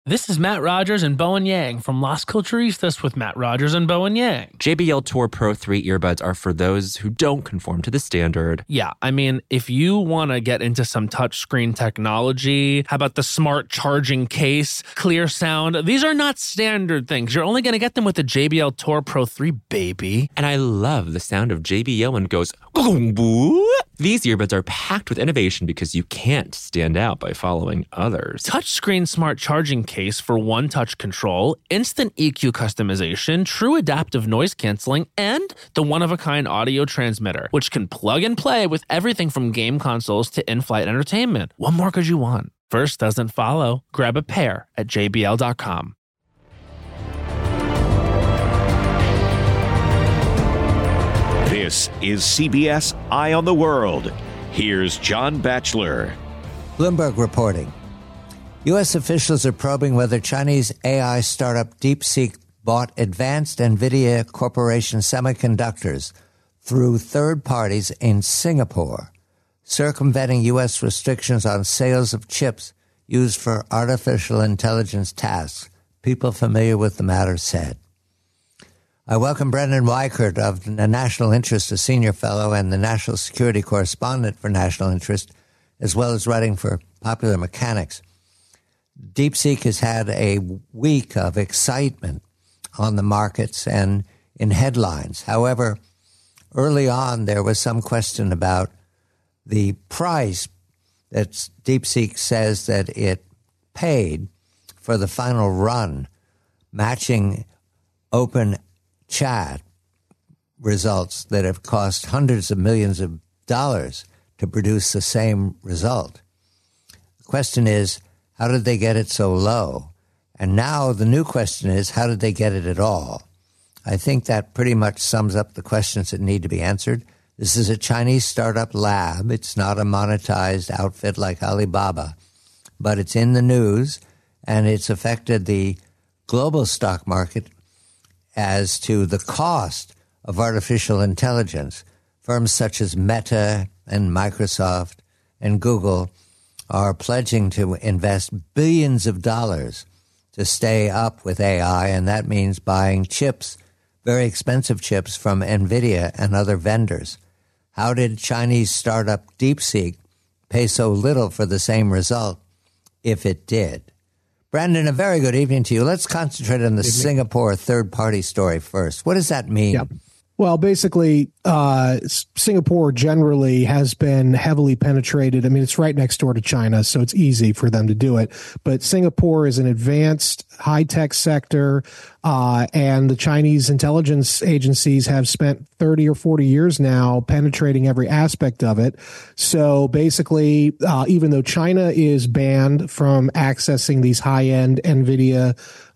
This is Matt Rogers and Bowen Yang from Las Culturistas with Matt Rogers and Bowen Yang. JBL Tour Pro 3 earbuds are for those who don't conform to the standard. Yeah, I mean, if you want to get into some touchscreen technology, how about the smart charging case, clear sound? These are not standard things. You're only going to get them with the JBL Tour Pro 3, baby. And I love the sound of JBL when it goes, "Gong-boo." These earbuds are packed with innovation because you can't stand out by following others. Touchscreen smart charging case for one-touch control, instant EQ customization, true adaptive noise canceling, and the one-of-a-kind audio transmitter, which can plug and play with everything from game consoles to in-flight entertainment. What more could you want? First doesn't follow. Grab a pair at jbl.com. This is CBS Eye on the World. Here's John Batchelor. Bloomberg reporting. U.S. officials are probing whether Chinese AI startup DeepSeek bought advanced NVIDIA Corporation semiconductors through third parties in Singapore, circumventing U.S. restrictions on sales of chips used for artificial intelligence tasks. People familiar with the matter said. I welcome Brendan Weichert of the National Interest, a senior fellow and the national security correspondent for National Interest, as well as writing for Popular Mechanics. DeepSeek has had a week of excitement on the markets and in headlines. However, early on, there was some question about the price that DeepSeek says that it paid for the final run, matching open chat results that have cost hundreds of millions of dollars to produce the same result. The question is, how did they get it so low? And now the new question is, how did they get it at all? I think that pretty much sums up the questions that need to be answered. This is a Chinese startup lab. It's not a monetized outfit like Alibaba, but it's in the news, and it's affected the global stock market as to the cost of artificial intelligence. Firms such as Meta and Microsoft and Google are pledging to invest billions of dollars to stay up with AI, and that means buying chips, very expensive chips from NVIDIA and other vendors. How did Chinese startup DeepSeek pay so little for the same result, if it did? Brandon, a very good evening to you. Let's concentrate on the Singapore third-party story first. What does that mean? Yep. Well, basically, Singapore generally has been heavily penetrated. I mean, it's right next door to China, so it's easy for them to do it. But Singapore is an advanced high-tech sector, and the Chinese intelligence agencies have spent 30 or 40 years now penetrating every aspect of it. So basically, even though China is banned from accessing these high-end NVIDIA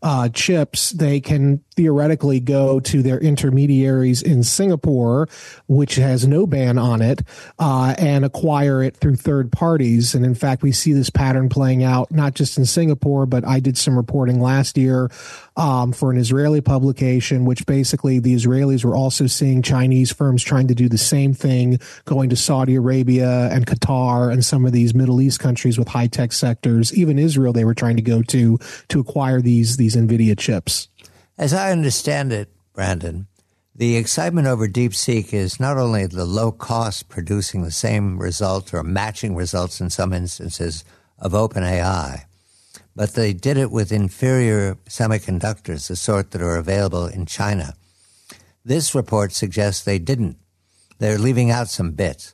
chips, they can theoretically go to their intermediaries in Singapore, which has no ban on it, and acquire it through third parties. And in fact, we see this pattern playing out not just in Singapore, but I did some reporting last year for an Israeli publication, which basically the Israelis were also seeing Chinese firms trying to do the same thing, going to Saudi Arabia and Qatar and some of these Middle East countries with high-tech sectors. Even Israel, they were trying to go to acquire these NVIDIA chips. As I understand it, Brandon, the excitement over DeepSeek is not only the low cost producing the same result or matching results in some instances of OpenAI, but they did it with inferior semiconductors, the sort that are available in China. This report suggests they didn't. They're leaving out some bits,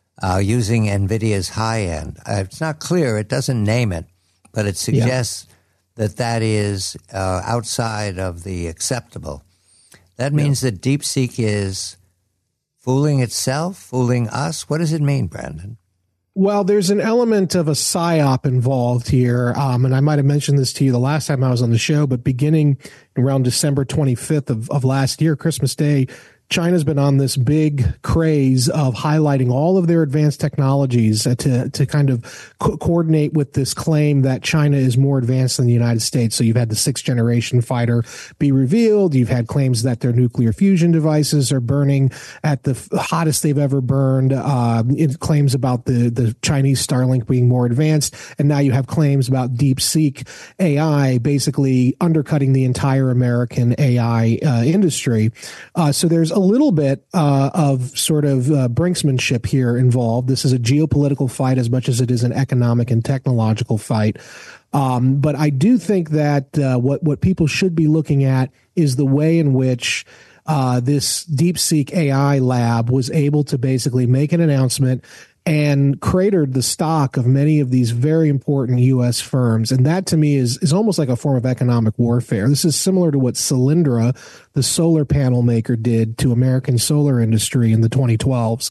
using NVIDIA's high-end. It's not clear. It doesn't name it, but it suggests that is outside of the acceptable. That means that DeepSeek is fooling itself, fooling us. What does it mean, Brandon? Well, there's an element of a psyop involved here, and I might have mentioned this to you the last time I was on the show, but beginning around December 25th of last year, Christmas Day, China's been on this big craze of highlighting all of their advanced technologies to kind of coordinate with this claim that China is more advanced than the United States. So you've had the 6th-generation fighter be revealed. You've had claims that their nuclear fusion devices are burning at the hottest they've ever burned. It claims about the Chinese Starlink being more advanced. And now you have claims about DeepSeek AI basically undercutting the entire American AI industry. So there's a little bit of sort of brinksmanship here involved. This is a geopolitical fight as much as it is an economic and technological fight. But I do think that what people should be looking at is the way in which this DeepSeek AI lab was able to basically make an announcement and cratered the stock of many of these very important U.S. firms. And that, to me, is almost like a form of economic warfare. This is similar to what Solyndra, the solar panel maker, did to American solar industry in the 2012s.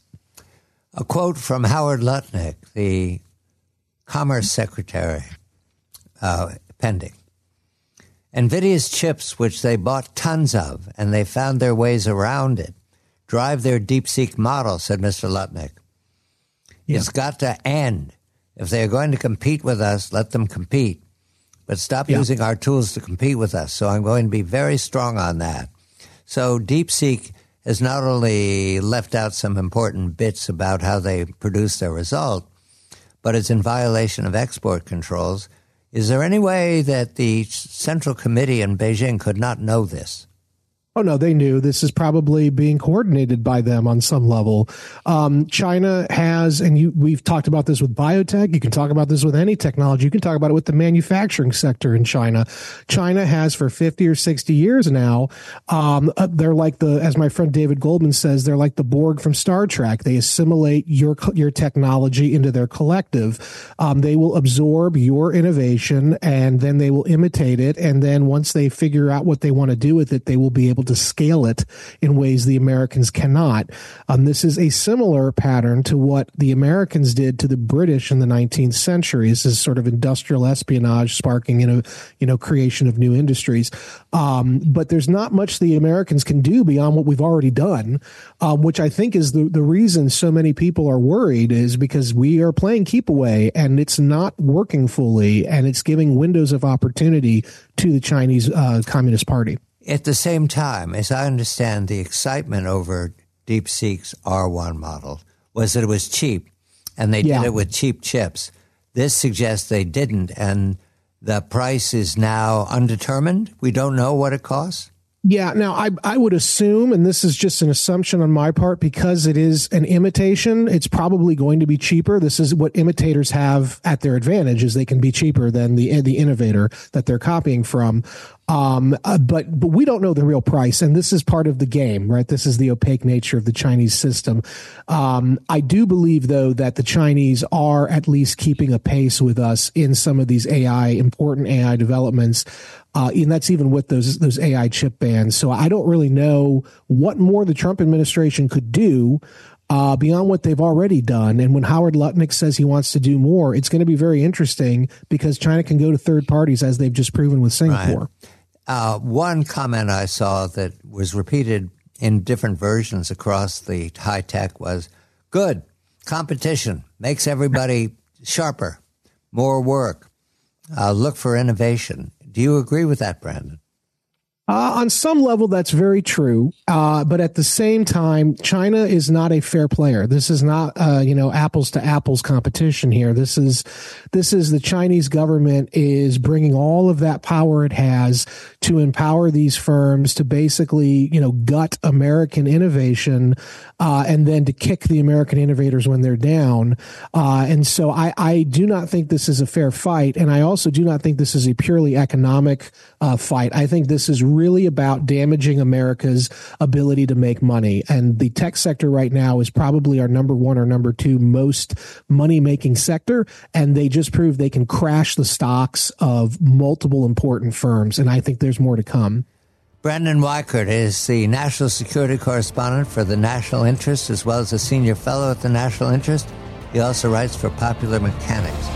A quote from Howard Lutnick, the Commerce Secretary, pending. NVIDIA's chips, which they bought tons of, and they found their ways around it, drive their DeepSeek model, said Mr. Lutnick. Yeah. It's got to end. If they're going to compete with us, let them compete. But stop using our tools to compete with us. So I'm going to be very strong on that. So DeepSeek has not only left out some important bits about how they produce their result, but it's in violation of export controls. Is there any way that the Central Committee in Beijing could not know this? Oh, no, they knew. This is probably being coordinated by them on some level. China has, and we've talked about this with biotech. You can talk about this with any technology. You can talk about it with the manufacturing sector in China. China has for 50 or 60 years now. They're like as my friend David Goldman says, they're like the Borg from Star Trek. They assimilate your technology into their collective. They will absorb your innovation and then they will imitate it. And then once they figure out what they want to do with it, they will be able to scale it in ways the Americans cannot. This is a similar pattern to what the Americans did to the British in the 19th century. This is sort of industrial espionage sparking creation of new industries. But there's not much the Americans can do beyond what we've already done, which I think is the reason so many people are worried, is because we are playing keep away and it's not working fully, and it's giving windows of opportunity to the Chinese Communist Party. At the same time, as I understand, the excitement over DeepSeek's R1 model was that it was cheap, and they did it with cheap chips. This suggests they didn't, and the price is now undetermined. We don't know what it costs. Yeah, now I would assume, and this is just an assumption on my part, because it is an imitation, it's probably going to be cheaper. This is what imitators have at their advantage, is they can be cheaper than the innovator that they're copying from. But we don't know the real price, and this is part of the game, right? This is the opaque nature of the Chinese system. I do believe, though, that the Chinese are at least keeping a pace with us in some of these important AI developments. And that's even with those AI chip bans. So I don't really know what more the Trump administration could do beyond what they've already done. And when Howard Lutnick says he wants to do more, it's going to be very interesting, because China can go to third parties, as they've just proven with Singapore. Right. One comment I saw that was repeated in different versions across the high tech was, good, competition makes everybody sharper, more work, look for innovation. Do you agree with that, Brandon? On some level, that's very true. But at the same time, China is not a fair player. This is not, apples to apples competition here. This is the Chinese government is bringing all of that power it has to empower these firms to basically, gut American innovation, and then to kick the American innovators when they're down. And so I do not think this is a fair fight. And I also do not think this is a purely economic fight. I think this is really about damaging America's ability to make money. And the tech sector right now is probably our number one or number two most money-making sector. And they just proved they can crash the stocks of multiple important firms. And I think there's more to come. Brandon Weichert is the national security correspondent for the National Interest, as well as a senior fellow at the National Interest. He also writes for Popular Mechanics.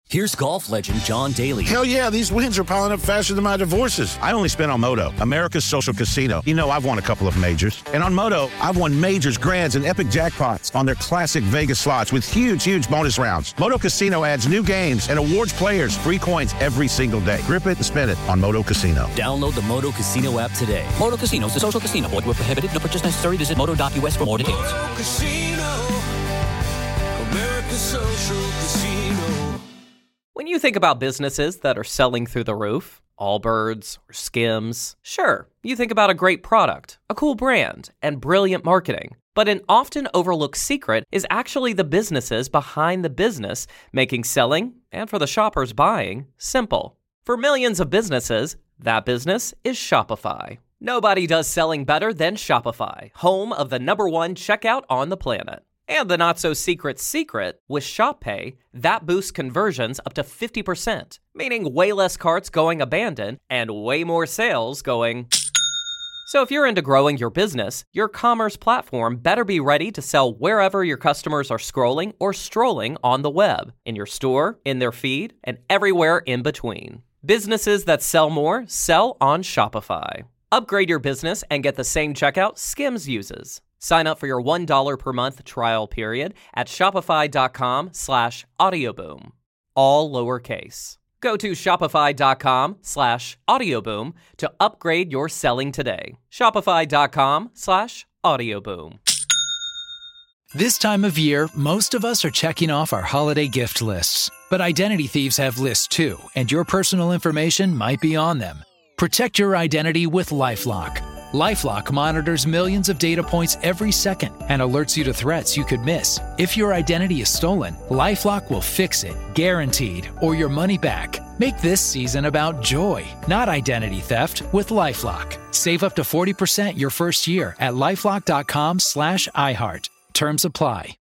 Here's golf legend John Daly. Hell yeah, these wins are piling up faster than my divorces. I only spent on Moto, America's social casino. You know, I've won a couple of majors. And on Moto, I've won majors, grands, and epic jackpots on their classic Vegas slots with huge bonus rounds. Moto Casino adds new games and awards players free coins every single day. Grip it and spin it on Moto Casino. Download the Moto Casino app today. Moto Casino is a social casino. Void where prohibited. No purchase necessary. Visit moto.us for more details. Moto Casino, America's social casino. When you think about businesses that are selling through the roof, Allbirds or Skims, sure, you think about a great product, a cool brand, and brilliant marketing. But an often overlooked secret is actually the businesses behind the business, making selling, and for the shoppers buying, simple. For millions of businesses, that business is Shopify. Nobody does selling better than Shopify, home of the #1 checkout on the planet. And the not-so-secret secret, with Shop Pay, that boosts conversions up to 50%, meaning way less carts going abandoned and way more sales going. So if you're into growing your business, your commerce platform better be ready to sell wherever your customers are scrolling or strolling on the web, in your store, in their feed, and everywhere in between. Businesses that sell more sell on Shopify. Upgrade your business and get the same checkout Skims uses. Sign up for your $1 per month trial period at shopify.com/audioboom. All lowercase. Go to shopify.com/audioboom to upgrade your selling today. Shopify.com/audioboom. This time of year, most of us are checking off our holiday gift lists. But identity thieves have lists too, and your personal information might be on them. Protect your identity with LifeLock. LifeLock monitors millions of data points every second and alerts you to threats you could miss. If your identity is stolen, LifeLock will fix it, guaranteed, or your money back. Make this season about joy, not identity theft, with LifeLock. Save up to 40% your first year at LifeLock.com/iHeart. Terms apply.